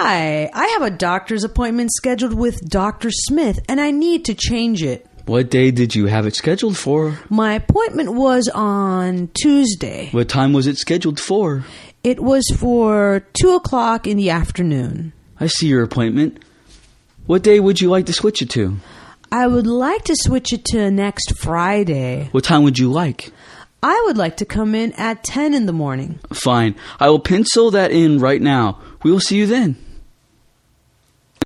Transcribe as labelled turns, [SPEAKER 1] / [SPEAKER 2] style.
[SPEAKER 1] Hi, I have a doctor's appointment scheduled with Dr. Smith, and I need to change it.
[SPEAKER 2] What day did you have it scheduled for?
[SPEAKER 1] My appointment was on Tuesday.
[SPEAKER 2] What time was it scheduled for?
[SPEAKER 1] It was for 2 o'clock in the afternoon.
[SPEAKER 2] I see your appointment. What day would you like to switch it to?
[SPEAKER 1] I would like to switch it to next Friday.
[SPEAKER 2] What time would you like?
[SPEAKER 1] I would like to come in at 10 in the morning.
[SPEAKER 2] Fine. I will pencil that in right now. We will see you then.